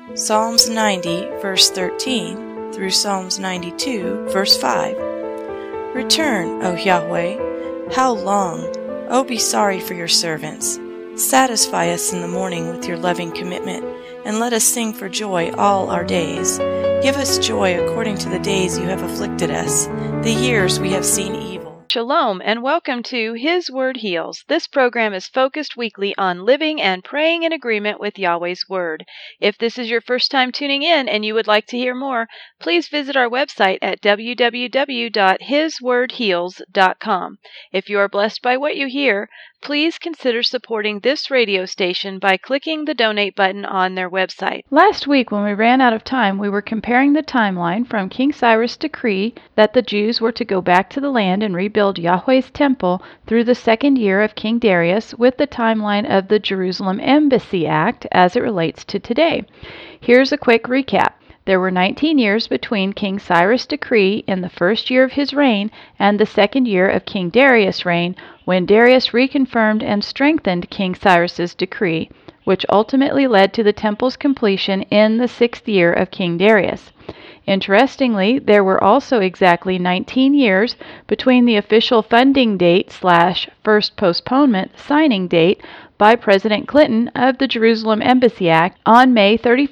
Psalms 90, verse 13, through Psalms 92, verse 5. Return, O Yahweh, how long? O be sorry for your servants. Satisfy us in the morning with your loving commitment, and let us sing for joy all our days. Give us joy according to the days you have afflicted us, the years we have seen evil. Shalom, and welcome to His Word Heals. This program is focused weekly on living and praying in agreement with Yahweh's Word. If this is your first time tuning in and you would like to hear more, please visit our website at www.hiswordheals.com. If you are blessed by what you hear, please consider supporting this radio station by clicking the donate button on their website. Last week, when we ran out of time, we were comparing the timeline from King Cyrus' decree that the Jews were to go back to the land and rebuild Yahweh's temple through the second year of King Darius with the timeline of the Jerusalem Embassy Act as it relates to today. Here's a quick recap. There were 19 years between King Cyrus' decree in the first year of his reign and the second year of King Darius' reign, when Darius reconfirmed and strengthened King Cyrus' decree, which ultimately led to the temple's completion in the 6th year of King Darius. Interestingly, there were also exactly 19 years between the official funding date / first postponement signing date by President Clinton of the Jerusalem Embassy Act on May 31,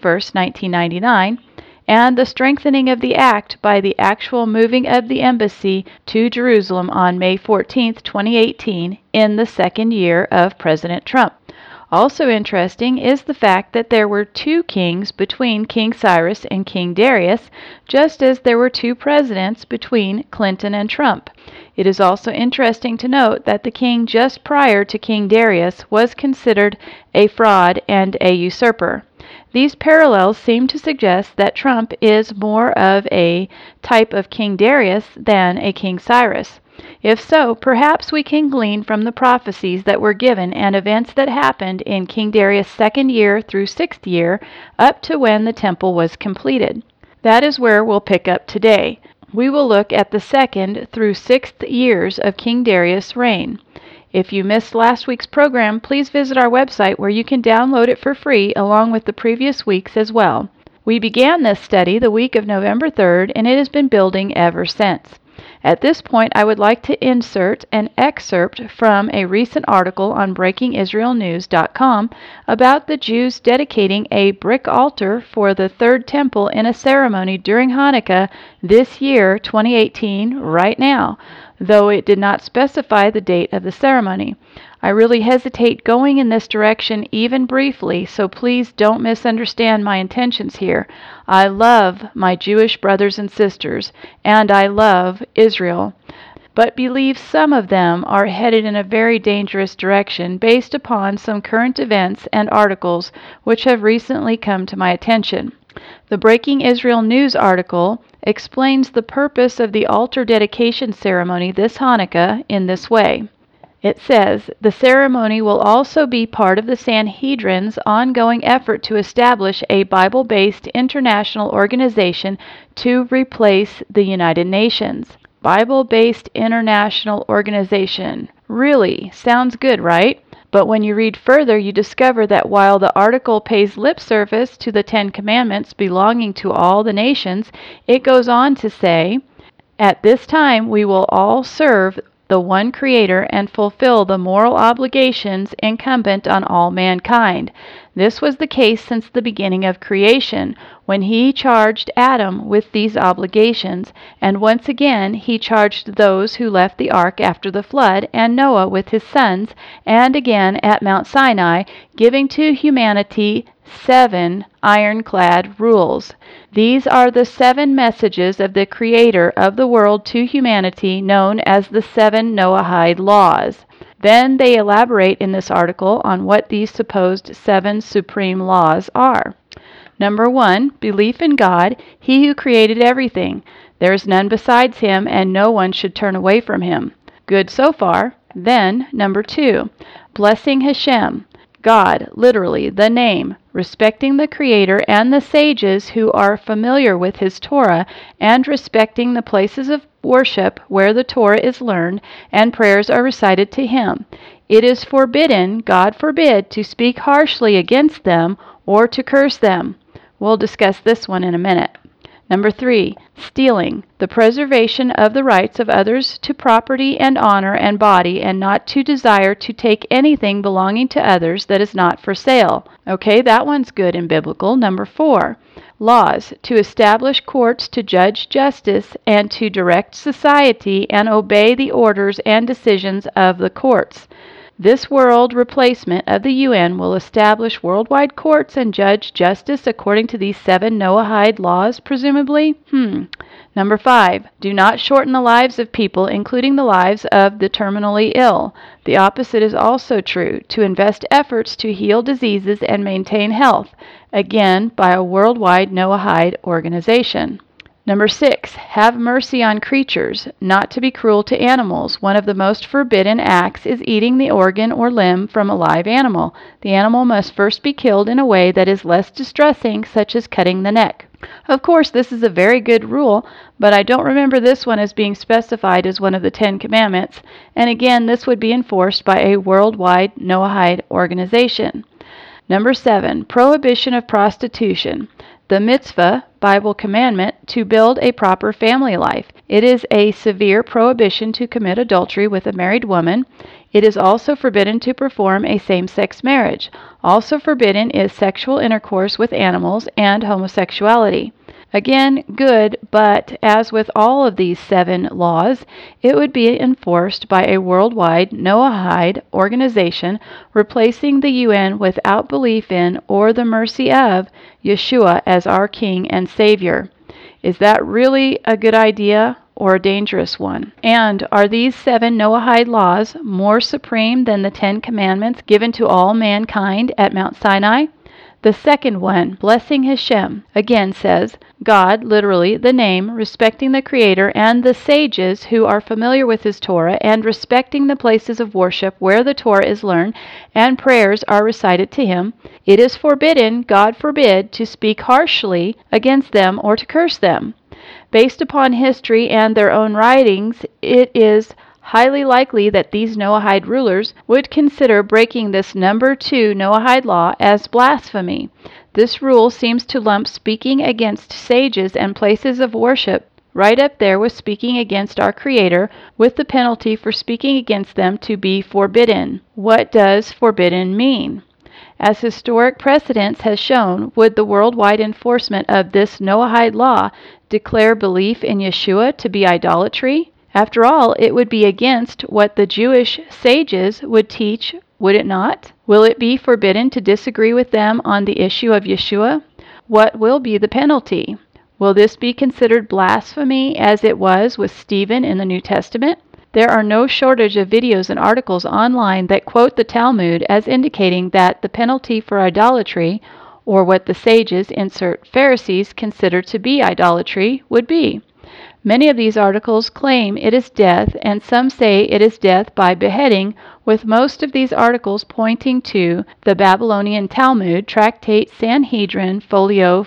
1999, and the strengthening of the act by the actual moving of the embassy to Jerusalem on May 14, 2018, in the second year of President Trump. Also interesting is the fact that there were 2 kings between King Cyrus and King Darius, just as there were 2 presidents between Clinton and Trump. It is also interesting to note that the king just prior to King Darius was considered a fraud and a usurper. These parallels seem to suggest that Trump is more of a type of King Darius than a King Cyrus. If so, perhaps we can glean from the prophecies that were given and events that happened in King Darius' 2nd year through 6th year up to when the temple was completed. That is where we'll pick up today. We will look at the 2nd through 6th years of King Darius' reign. If you missed last week's program, please visit our website where you can download it for free along with the previous weeks as well. We began this study the week of November 3rd, and it has been building ever since. At this point, I would like to insert an excerpt from a recent article on BreakingIsraelNews.com about the Jews dedicating a brick altar for the Third Temple in a ceremony during Hanukkah this year, 2018, right now, though it did not specify the date of the ceremony. I really hesitate going in this direction even briefly, so please don't misunderstand my intentions here. I love my Jewish brothers and sisters, and I love Israel, but believe some of them are headed in a very dangerous direction based upon some current events and articles which have recently come to my attention. The Breaking Israel News article explains the purpose of the altar dedication ceremony this Hanukkah in this way. It says, the ceremony will also be part of the Sanhedrin's ongoing effort to establish a Bible-based international organization to replace the United Nations. Bible-based international organization. Really, sounds good, right? But when you read further, you discover that while the article pays lip service to the 10 Commandments belonging to all the nations, it goes on to say, at this time we will all serve the one Creator and fulfill the moral obligations incumbent on all mankind. This was the case since the beginning of creation, when He charged Adam with these obligations, and once again He charged those who left the ark after the flood, and Noah with his sons, and again at Mount Sinai, giving to humanity 7 ironclad rules. These are the 7 messages of the Creator of the world to humanity, known as the 7 Noahide laws. Then they elaborate in this article on what these supposed 7 supreme laws are. Number 1, belief in God, He who created everything. There is none besides Him, and no one should turn away from Him. Good so far. Then, number 2, blessing Hashem. God, literally, the name, respecting the Creator and the sages who are familiar with His Torah, and respecting the places of worship where the Torah is learned and prayers are recited to Him. It is forbidden, God forbid, to speak harshly against them or to curse them. We'll discuss this one in a minute. Number 3, stealing, the preservation of the rights of others to property and honor and body, and not to desire to take anything belonging to others that is not for sale. Okay, that one's good and biblical. Number 4, laws, to establish courts to judge justice and to direct society and obey the orders and decisions of the courts. This world replacement of the UN will establish worldwide courts and judge justice according to these 7 Noahide laws, presumably? Number 5, do not shorten the lives of people, including the lives of the terminally ill. The opposite is also true, to invest efforts to heal diseases and maintain health, again by a worldwide Noahide organization. Number 6, have mercy on creatures, not to be cruel to animals. One of the most forbidden acts is eating the organ or limb from a live animal. The animal must first be killed in a way that is less distressing, such as cutting the neck. Of course, this is a very good rule, but I don't remember this one as being specified as one of the 10 Commandments, and again, this would be enforced by a worldwide Noahide organization. Number 7, prohibition of prostitution. The mitzvah, Bible commandment, to build a proper family life. It is a severe prohibition to commit adultery with a married woman. It is also forbidden to perform a same-sex marriage. Also forbidden is sexual intercourse with animals and homosexuality. Again, good, but as with all of these 7 laws, it would be enforced by a worldwide Noahide organization, replacing the UN without belief in or the mercy of Yeshua as our King and Savior. Is that really a good idea or a dangerous one? And are these 7 Noahide laws more supreme than the 10 Commandments given to all mankind at Mount Sinai? The second one, blessing Hashem, again says, God, literally the name, respecting the Creator, and the sages who are familiar with His Torah, and respecting the places of worship where the Torah is learned, and prayers are recited to Him. It is forbidden, God forbid, to speak harshly against them or to curse them. Based upon history and their own writings, it is highly likely that these Noahide rulers would consider breaking this number 2 Noahide law as blasphemy. This rule seems to lump speaking against sages and places of worship right up there with speaking against our Creator, with the penalty for speaking against them to be forbidden. What does forbidden mean? As historic precedence has shown, would the worldwide enforcement of this Noahide law declare belief in Yeshua to be idolatry? After all, it would be against what the Jewish sages would teach, would it not? Will it be forbidden to disagree with them on the issue of Yeshua? What will be the penalty? Will this be considered blasphemy as it was with Stephen in the New Testament? There are no shortage of videos and articles online that quote the Talmud as indicating that the penalty for idolatry, or what the sages, insert Pharisees, consider to be idolatry, would be. Many of these articles claim it is death, and some say it is death by beheading, with most of these articles pointing to the Babylonian Talmud, Tractate Sanhedrin, Folio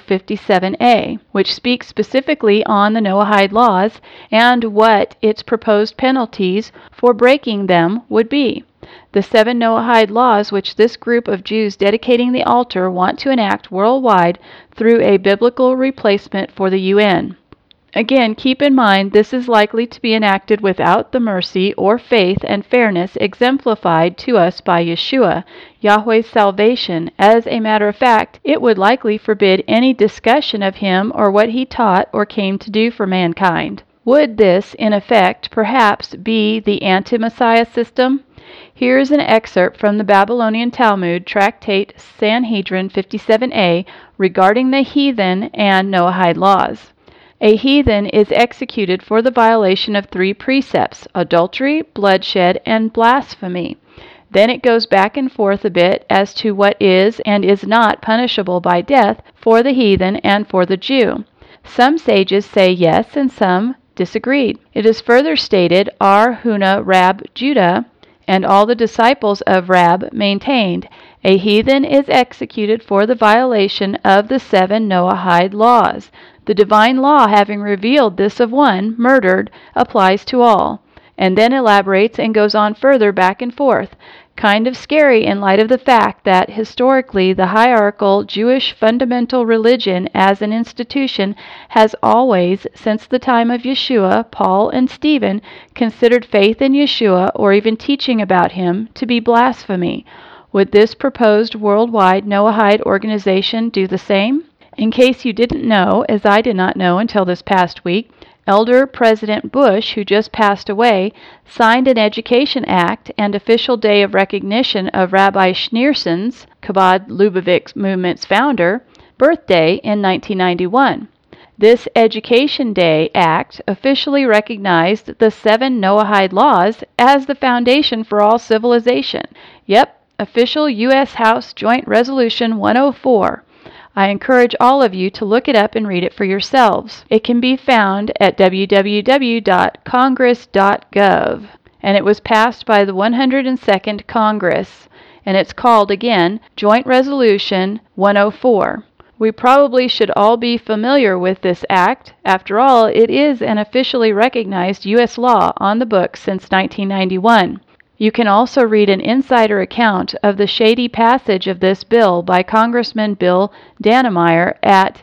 57a, which speaks specifically on the Noahide laws and what its proposed penalties for breaking them would be. The 7 Noahide laws which this group of Jews dedicating the altar want to enact worldwide through a biblical replacement for the UN. Again, keep in mind this is likely to be enacted without the mercy or faith and fairness exemplified to us by Yeshua, Yahweh's salvation. As a matter of fact, it would likely forbid any discussion of Him or what He taught or came to do for mankind. Would this, in effect, perhaps be the anti-Messiah system? Here is an excerpt from the Babylonian Talmud, Tractate Sanhedrin 57a, regarding the heathen and Noahide laws. A heathen is executed for the violation of 3 precepts: adultery, bloodshed, and blasphemy. Then it goes back and forth a bit as to what is and is not punishable by death for the heathen and for the Jew. Some sages say yes and some disagreed. It is further stated, Ar Huna Rab Judah and all the disciples of Rab maintained, a heathen is executed for the violation of the 7 Noahide laws. The divine law, having revealed this of one, murdered, applies to all. and then elaborates and goes on further back and forth. Kind of scary in light of the fact that historically the hierarchical Jewish fundamental religion as an institution has always, since the time of Yeshua, Paul, and Stephen, considered faith in Yeshua or even teaching about him to be blasphemy. Would this proposed worldwide Noahide organization do the same? In case you didn't know, as I did not know until this past week, Elder President Bush, who just passed away, signed an Education Act and official day of recognition of Rabbi Schneerson's, Chabad Lubavitch movement's founder, birthday in 1991. This Education Day Act officially recognized the 7 Noahide laws as the foundation for all civilization. Yep, official U.S. House Joint Resolution 104. I encourage all of you to look it up and read it for yourselves. It can be found at www.congress.gov, and it was passed by the 102nd Congress, and it's called, again, Joint Resolution 104. We probably should all be familiar with this act. After all, it is an officially recognized U.S. law on the books since 1991. You can also read an insider account of the shady passage of this bill by Congressman Bill Dannemeyer at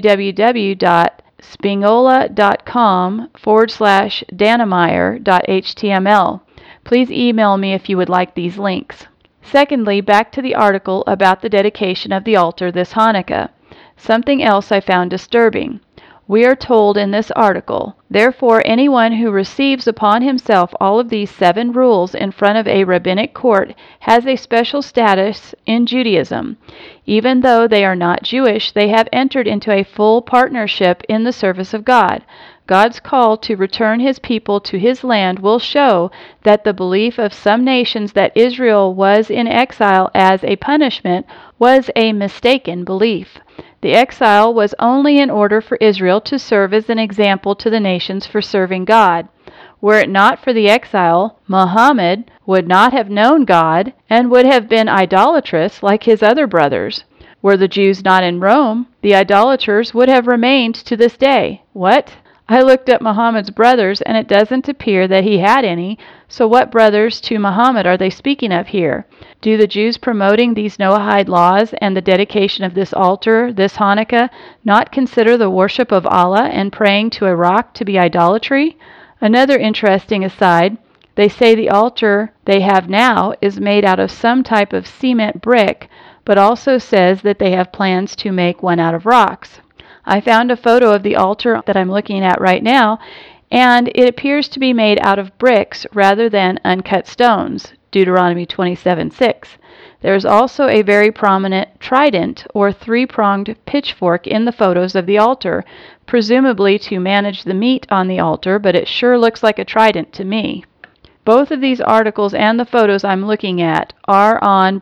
www.spingola.com/Dannemeyer.html. Please email me if you would like these links. Secondly, back to the article about the dedication of the altar this Hanukkah. Something else I found disturbing. We are told in this article, therefore anyone who receives upon himself all of these 7 rules in front of a rabbinic court has a special status in Judaism. Even though they are not Jewish, they have entered into a full partnership in the service of God. God's call to return his people to his land will show that the belief of some nations that Israel was in exile as a punishment was a mistaken belief. The exile was only in order for Israel to serve as an example to the nations for serving God. Were it not for the exile, Muhammad would not have known God and would have been idolatrous like his other brothers. Were the Jews not in Rome, the idolaters would have remained to this day. What? I looked up Muhammad's brothers, and it doesn't appear that he had any, so what brothers to Muhammad are they speaking of here? Do the Jews promoting these Noahide laws and the dedication of this altar this Hanukkah not consider the worship of Allah and praying to a rock to be idolatry? Another interesting aside, they say the altar they have now is made out of some type of cement brick, but also says that they have plans to make one out of rocks. I found a photo of the altar that I'm looking at right now, and it appears to be made out of bricks rather than uncut stones, Deuteronomy 27:6. There is also a very prominent trident or 3-pronged pitchfork in the photos of the altar, presumably to manage the meat on the altar, but it sure looks like a trident to me. Both of these articles and the photos I'm looking at are on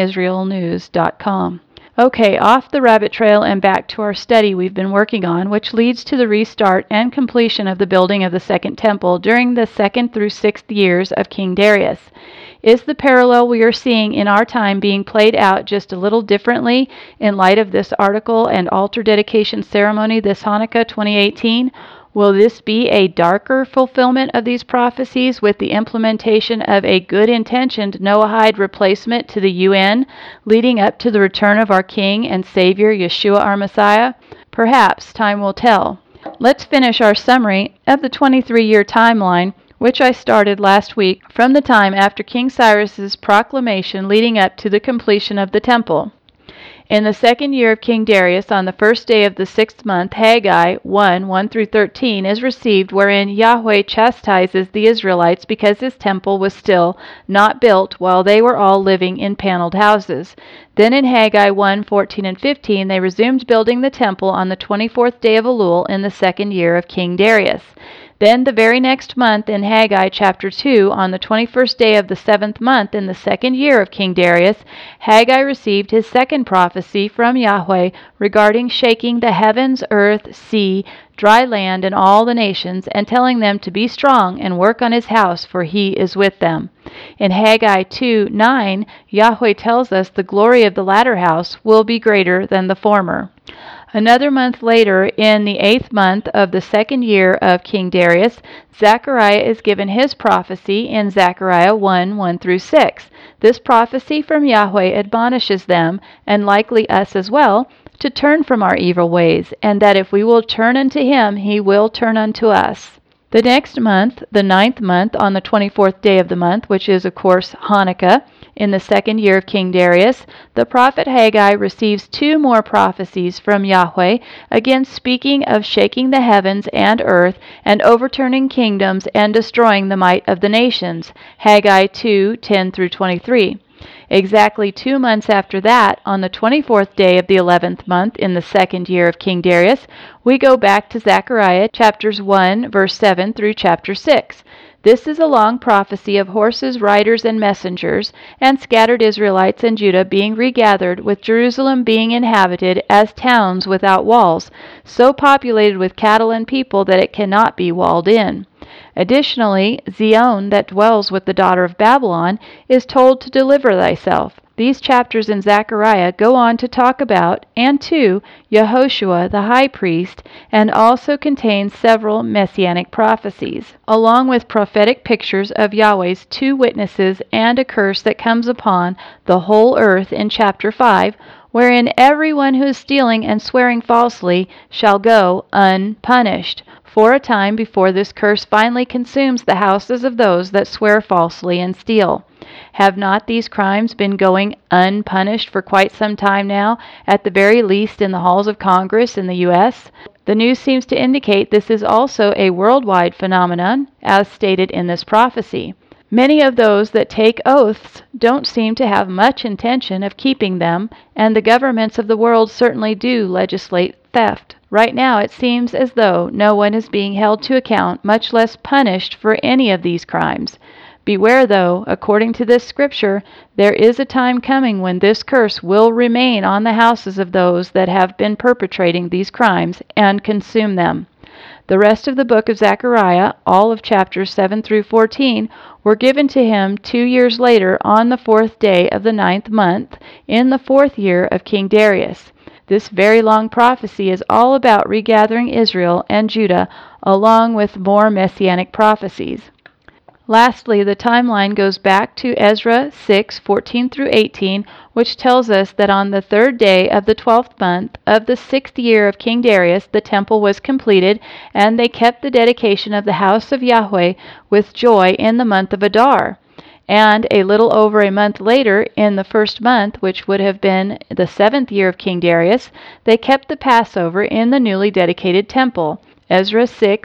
BreakingIsraelNews.com. Okay, off the rabbit trail and back to our study we've been working on, which leads to the restart and completion of the building of the Second Temple during the 2nd through 6th years of King Darius. Is the parallel we are seeing in our time being played out just a little differently in light of this article and altar dedication ceremony this Hanukkah 2018? Will this be a darker fulfillment of these prophecies with the implementation of a good-intentioned Noahide replacement to the UN, leading up to the return of our King and Savior, Yeshua our Messiah? Perhaps time will tell. Let's finish our summary of the 23-year timeline, which I started last week from the time after King Cyrus's proclamation leading up to the completion of the temple. In the 2nd year of King Darius, on the 1st day of the 6th month, Haggai 1:1-13 is received, wherein Yahweh chastises the Israelites because his temple was still not built while they were all living in paneled houses. Then in Haggai 1:14-15 they resumed building the temple on the 24th day of Elul in the 2nd year of King Darius. Then the very next month in Haggai chapter 2, on the 21st day of the 7th month in the 2nd year of King Darius, Haggai received his second prophecy from Yahweh regarding shaking the heavens, earth, sea, dry land, and all the nations, and telling them to be strong and work on his house, for he is with them. In Haggai 2:9, Yahweh tells us the glory of the latter house will be greater than the former. Another month later, in the 8th month of the 2nd year of King Darius, Zechariah is given his prophecy in Zechariah 1:1-6. This prophecy from Yahweh admonishes them, and likely us as well, to turn from our evil ways, and that if we will turn unto him, he will turn unto us. The next month, the 9th month, on the 24th day of the month, which is, of course, Hanukkah, in the 2nd year of King Darius, the prophet Haggai receives 2 more prophecies from Yahweh, again speaking of shaking the heavens and earth, and overturning kingdoms and destroying the might of the nations. Haggai 2:10-23. Exactly 2 months after that, on the 24th day of the 11th month in the 2nd year of King Darius, we go back to Zechariah chapters 1, verse 7 through chapter 6. This is a long prophecy of horses, riders, and messengers, and scattered Israelites and Judah being regathered, with Jerusalem being inhabited as towns without walls, so populated with cattle and people that it cannot be walled in. Additionally, Zion, that dwells with the daughter of Babylon, is told to deliver thyself. These chapters in Zechariah go on to talk about, and to, Yehoshua the high priest, and also contain several messianic prophecies, along with prophetic pictures of Yahweh's 2 witnesses and a curse that comes upon the whole earth in chapter 5, wherein everyone who is stealing and swearing falsely shall go unpunished, for a time before this curse finally consumes the houses of those that swear falsely and steal. Have not these crimes been going unpunished for quite some time now, at the very least in the halls of Congress in the U.S.? The news seems to indicate this is also a worldwide phenomenon, as stated in this prophecy. Many of those that take oaths don't seem to have much intention of keeping them, and the governments of the world certainly do legislate theft. Right now it seems as though no one is being held to account, much less punished for any of these crimes. Beware, though, according to this scripture, there is a time coming when this curse will remain on the houses of those that have been perpetrating these crimes and consume them. The rest of the book of Zechariah, all of chapters 7 through 14, were given to him 2 years later on the 4th day of the 9th month in the 4th year of King Darius. This very long prophecy is all about regathering Israel and Judah, along with more messianic prophecies. Lastly, the timeline goes back to Ezra 6:14-18, which tells us that on the 3rd day of the 12th month of the 6th year of King Darius, the temple was completed, and they kept the dedication of the house of Yahweh with joy in the month of Adar. And a little over a month later, in the 1st month, which would have been the 7th year of King Darius, they kept the Passover in the newly dedicated temple. Ezra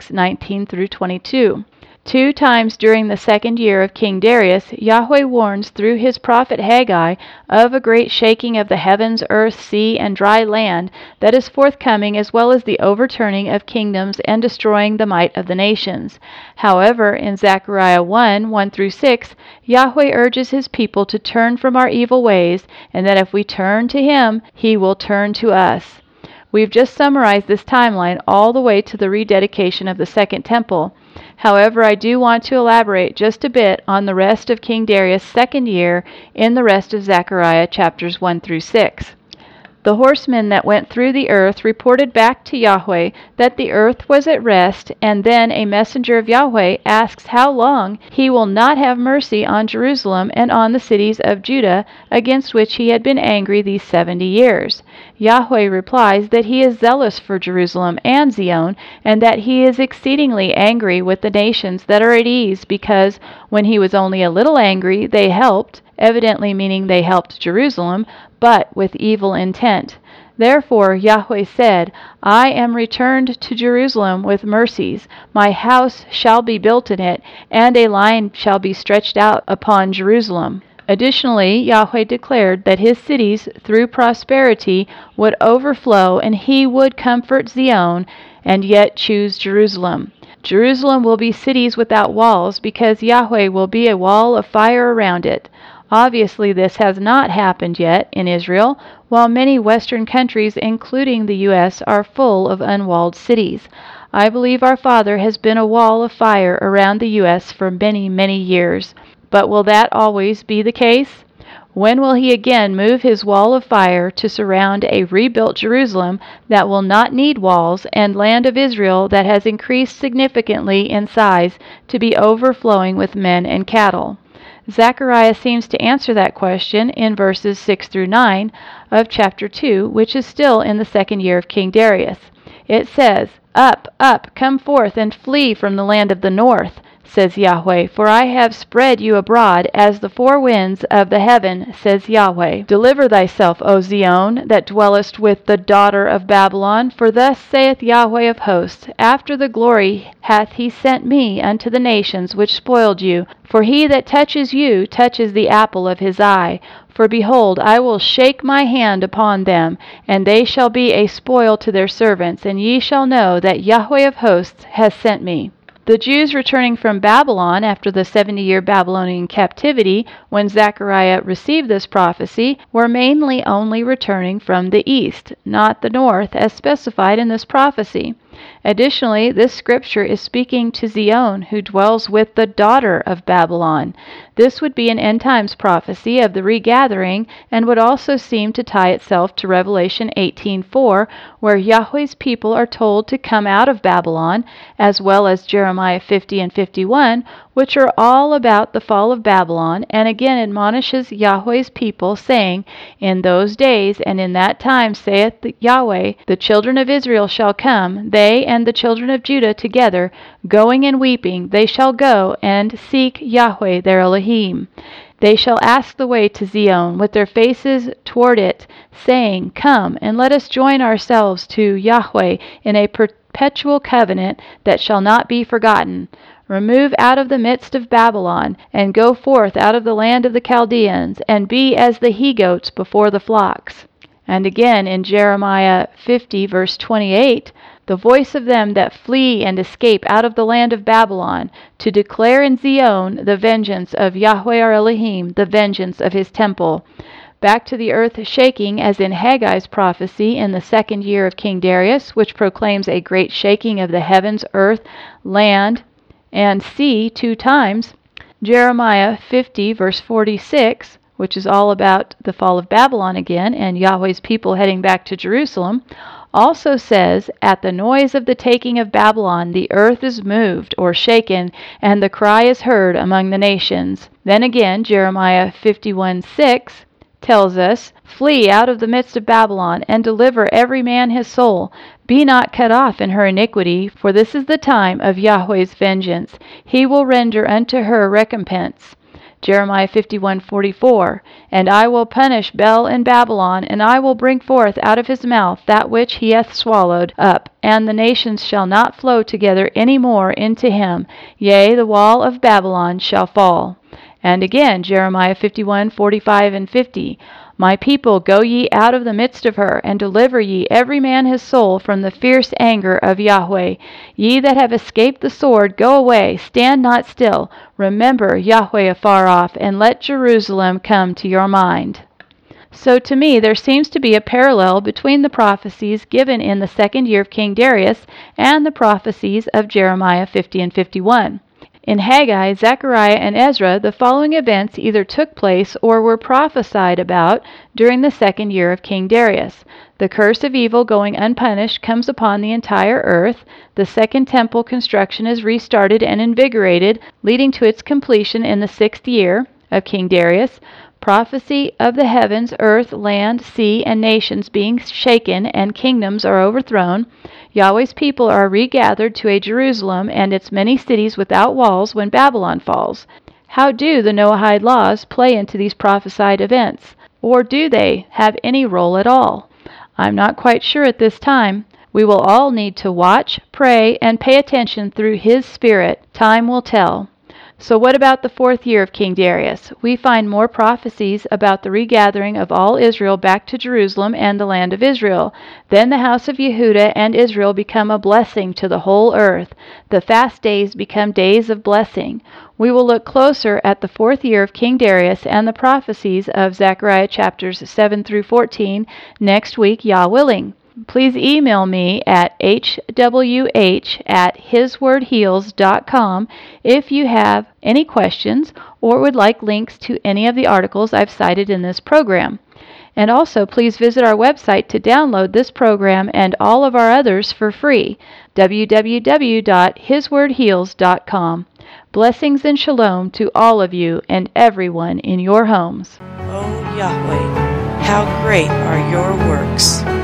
6:19-22. 2 times during the 2nd year of King Darius, Yahweh warns through his prophet Haggai of a great shaking of the heavens, earth, sea, and dry land that is forthcoming, as well as the overturning of kingdoms and destroying the might of the nations. However, in Zechariah 1:1-6, Yahweh urges his people to turn from our evil ways, and that if we turn to him, he will turn to us. We've just summarized this timeline all the way to the rededication of the Second Temple. However, I do want to elaborate just a bit on the rest of King Darius' 2nd year in the rest of Zechariah chapters 1-6. The horsemen that went through the earth reported back to Yahweh that the earth was at rest, and then a messenger of Yahweh asks how long he will not have mercy on Jerusalem and on the cities of Judah, against which he had been angry these 70 years. Yahweh replies that he is zealous for Jerusalem and Zion, and that he is exceedingly angry with the nations that are at ease, because when he was only a little angry, they helped, evidently meaning they helped Jerusalem, but with evil intent. Therefore Yahweh said, I am returned to Jerusalem with mercies. My house shall be built in it, and a line shall be stretched out upon Jerusalem. Additionally, Yahweh declared that his cities, through prosperity, would overflow, and he would comfort Zion, and yet choose Jerusalem. Jerusalem will be cities without walls, because Yahweh will be a wall of fire around it. Obviously, this has not happened yet in Israel, while many Western countries, including the U.S., are full of unwalled cities. I believe our Father has been a wall of fire around the U.S. for many, many years. But will that always be the case? When will he again move his wall of fire to surround a rebuilt Jerusalem that will not need walls, and land of Israel that has increased significantly in size to be overflowing with men and cattle? Zechariah seems to answer that question in verses 6 through 9 of chapter 2, which is still in the second year of King Darius. It says, "Up, up, come forth and flee from the land of the north, says Yahweh, for I have spread you abroad as the four winds of the heaven, says Yahweh. Deliver thyself, O Zion, that dwellest with the daughter of Babylon, for thus saith Yahweh of hosts, after the glory hath he sent me unto the nations which spoiled you, for he that touches you touches the apple of his eye. For behold, I will shake my hand upon them, and they shall be a spoil to their servants, and ye shall know that Yahweh of hosts has sent me." The Jews returning from Babylon after the 70-year Babylonian captivity, when Zechariah received this prophecy, were mainly only returning from the east, not the north, as specified in this prophecy. Additionally, this scripture is speaking to Zion, who dwells with the daughter of Babylon. This would be an end times prophecy of the regathering, and would also seem to tie itself to Revelation 18:4, where Yahweh's people are told to come out of Babylon, as well as Jeremiah 50 and 51, which are all about the fall of Babylon, and again admonishes Yahweh's people, saying, "In those days and in that time, saith Yahweh, the children of Israel shall come, they and the children of Judah together, going and weeping, they shall go and seek Yahweh their Elohim. They shall ask the way to Zion, with their faces toward it, saying, Come, and let us join ourselves to Yahweh in a perpetual covenant that shall not be forgotten. Remove out of the midst of Babylon, and go forth out of the land of the Chaldeans, and be as the he-goats before the flocks." And again in Jeremiah 50, verse 28, "The voice of them that flee and escape out of the land of Babylon, to declare in Zion the vengeance of Yahweh our Elohim, the vengeance of his temple." Back to the earth shaking, as in Haggai's prophecy in the second year of King Darius, which proclaims a great shaking of the heavens, earth, land, and sea 2 times. Jeremiah 50, verse 46, which is all about the fall of Babylon again, and Yahweh's people heading back to Jerusalem, also says, "At the noise of the taking of Babylon, the earth is moved," or shaken, "and the cry is heard among the nations." Then again, Jeremiah 51:6 tells us, "Flee out of the midst of Babylon, and deliver every man his soul. Be not cut off in her iniquity, for this is the time of Yahweh's vengeance. He will render unto her recompense." Jeremiah 51:44, "And I will punish Bel in Babylon, and I will bring forth out of his mouth that which he hath swallowed up, and the nations shall not flow together any more into him. Yea, the wall of Babylon shall fall." And again, Jeremiah 51:45 and 50, "My people, go ye out of the midst of her, and deliver ye every man his soul from the fierce anger of Yahweh. Ye that have escaped the sword, go away, stand not still. Remember Yahweh afar off, and let Jerusalem come to your mind." So to me there seems to be a parallel between the prophecies given in the second year of King Darius and the prophecies of Jeremiah 50 and 51. In Haggai, Zechariah, and Ezra, the following events either took place or were prophesied about during the second year of King Darius. The curse of evil going unpunished comes upon the entire earth. The second temple construction is restarted and invigorated, leading to its completion in the 6th year of King Darius. Prophecy of the heavens, earth, land, sea, and nations being shaken, and kingdoms are overthrown. Yahweh's people are regathered to a Jerusalem and its many cities without walls when Babylon falls. How do the Noahide laws play into these prophesied events? Or do they have any role at all? I'm not quite sure at this time. We will all need to watch, pray, and pay attention through His Spirit. Time will tell. So what about the 4th year of King Darius? We find more prophecies about the regathering of all Israel back to Jerusalem and the land of Israel. Then the house of Yehudah and Israel become a blessing to the whole earth. The fast days become days of blessing. We will look closer at the 4th year of King Darius and the prophecies of Zechariah chapters 7 through 14 next week, Yah willing. please email me at hwh@hiswordheals.com if you have any questions or would like links to any of the articles I've cited in this program. And also, please visit our website to download this program and all of our others for free, www.hiswordheals.com. Blessings and shalom to all of you and everyone in your homes. O Yahweh, how great are your works!